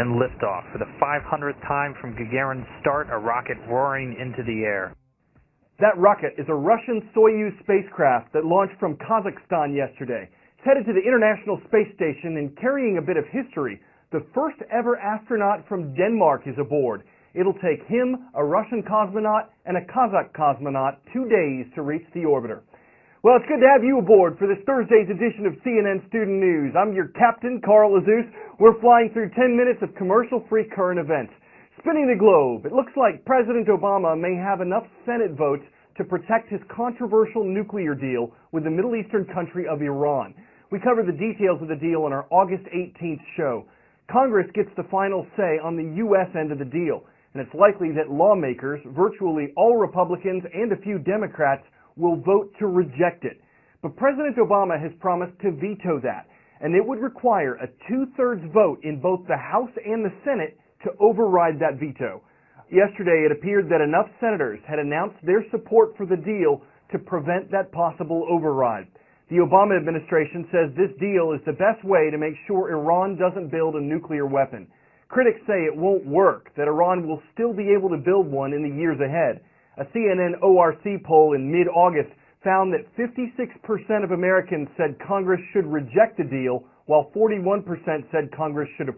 and liftoff for the 500th time from Gagarin's start, a rocket roaring into the air. That rocket is a Russian Soyuz spacecraft that launched from Kazakhstan yesterday. It's headed to the International Space Station and carrying a bit of history. The first ever astronaut from Denmark is aboard. It'll take him, a Russian cosmonaut, and a Kazakh cosmonaut 2 days to reach the orbiter. Well, it's good to have you aboard for this Thursday's edition of CNN Student News. I'm your captain, Carl Azus. We're flying through 10 minutes of commercial-free current events. Spinning the globe, it looks like President Obama may have enough Senate votes to protect his controversial nuclear deal with the Middle Eastern country of Iran. We cover the details of the deal on our August 18th show. Congress gets the final say on the U.S. end of the deal, and it's likely that lawmakers, virtually all Republicans and a few Democrats, will vote to reject it. But President Obama has promised to veto that, and it would require a 2/3 vote in both the House and the Senate to override that veto. Yesterday, it appeared that enough senators had announced their support for the deal to prevent that possible override. The Obama administration says this deal is the best way to make sure Iran doesn't build a nuclear weapon. Critics say it won't work, that Iran will still be able to build one in the years ahead. A CNN ORC poll in mid-August found that 56% of Americans said Congress should reject the deal, while 41% said Congress should approve.